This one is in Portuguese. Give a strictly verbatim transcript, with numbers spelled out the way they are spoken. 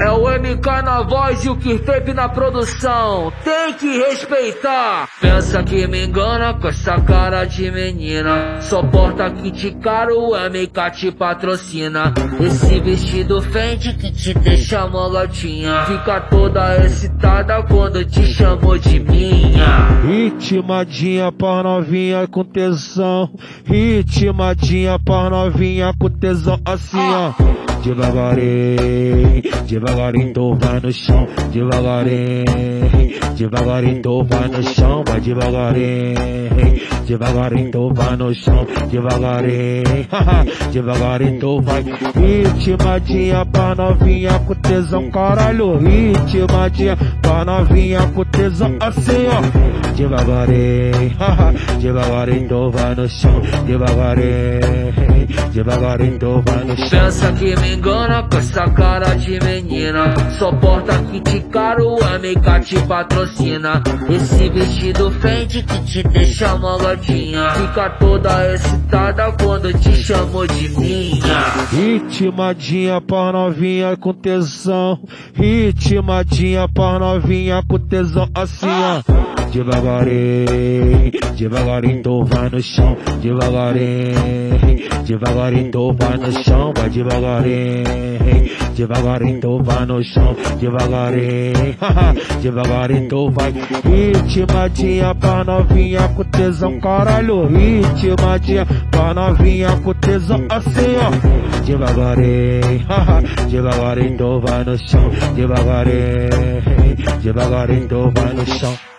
É o M K na voz e o Kirtape na produção. Tem que respeitar. Pensa que me engana com essa cara de menina. Só porta kit caro, o M K te patrocina. Esse vestido Fendi que te deixa molotinha. Fica toda excitada quando te chamou de minha. Ritmadinha pra novinha com tesão. Ritmadinha pra novinha com tesão. Assim ó, devagarinho, devagarinho tu vai no chão. Devagarinho, devagarinho tu vai no chão. Vai devagarinho, devagarinho tu vai no chão. Devagarinho, devagarinho tu vai. Ritmadinha pra novinha com tesão, caralho. Ritmadinha pra novinha com tesão. Assim ó, devagarinho, devagarinho tu vai no chão. Devagarinho, devagarinho tu vai no chão. Pensa que me engana com essa cara de menina. Só porta kit caro, o M K te patrocina. Esse vestido Fendi que te deixa molotinha. Fica toda excitada quando te chamou de minha. Ritmadinha pra novinha com tesão. Ritmadinha pra novinha com tesão. Assim ó, devagarinho, devagarinho tu vai no chão. Devagarinho, devagarinho tu vai no chão. Vai devagarinho, devagarinho tu vai no chão. Devagarinho, devagarinho tu vai. Ritmadinha pra novinha com tesão, caralho. Ritmadinha pra novinha com tesão. Assim ó, devagarinho, devagarinho tu vai no chão. Devagarinho, devagarinho tu vai no chão.